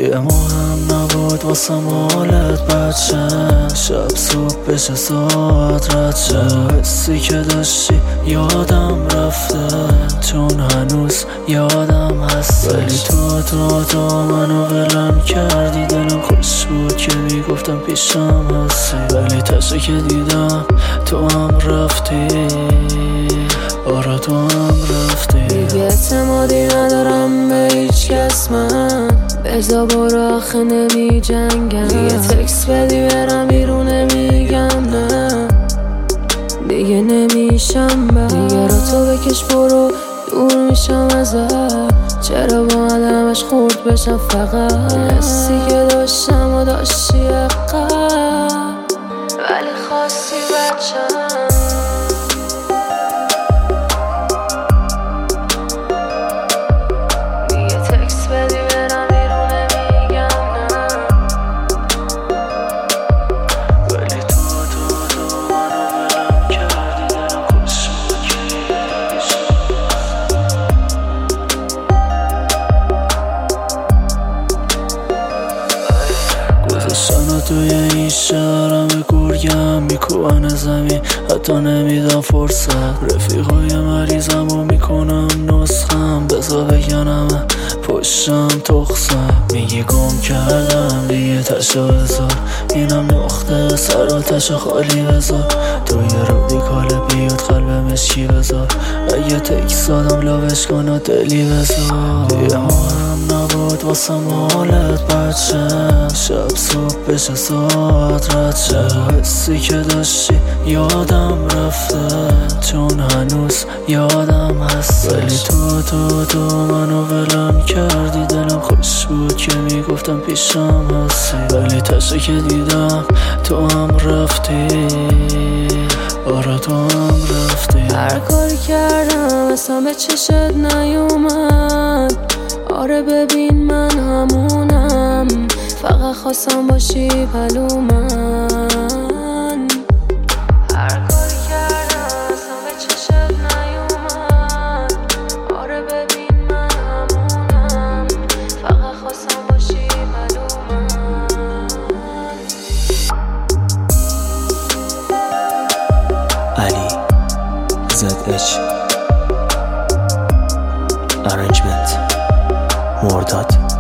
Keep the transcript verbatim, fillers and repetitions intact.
یه مهم نبود واسه مالت بچه، شب صبح بشه ساعت رچه، حسی که داشتی یادم رفته چون هنوز یادم هست، ولی تو تو تو منو ولم کردی، دلم خوش بود که میگفتم پیشم هستی، ولی تشه که دیدم تو هم رفتی، آره تو هم رفتی. دیگه اعتمادی ندارم به هیچ کس، من بزا برو آخه نمی جنگم، دیگه تکس بدی برم بیرون نمیگم نه، دیگه نمیشم با دیگه رو تو بکش برو دور میشم ازت، چرا با آدمش خورد بشم فقط، حسی که داشتم و داشتی اقل ولی خواستی بچم. گذاشتن توی این شهرم گرگم میکوبن زمین، حتی نمیدم فرصت، رفیقای مریضم و میکنم نسخم، بزا بگنم پشتم تخصم، میگی گم کردم دیگه تشو بذار، اینم نقطه سر آتش خالی بذار، توی رادیکال بیاد قلب مشکی بذار، اگه تکس دادم لاوش کن و دلی بذار، دیگه مهم نبود واسه مالت بچه، شب صبح بشه ساعت رچه، حسی که داشتی یادم رفته چون هنوز یادم هست، ولی تو تو تو منو ولم کردی، دلم خوش بود که میگفتم پیشم هستی، ولی تشه که دیدم تو هم رفتی، آره تو هم رفتی. هر کاری کردم اصلا به چشت نیومد، آره ببین من همونم، فقط خواستم باشی پلو من، هر کاری کردم اصلا به چشت نیومد، آره ببین من همونم، فقط خواستم باشی پلو من. علی زد اچ ارنجمنت مرداد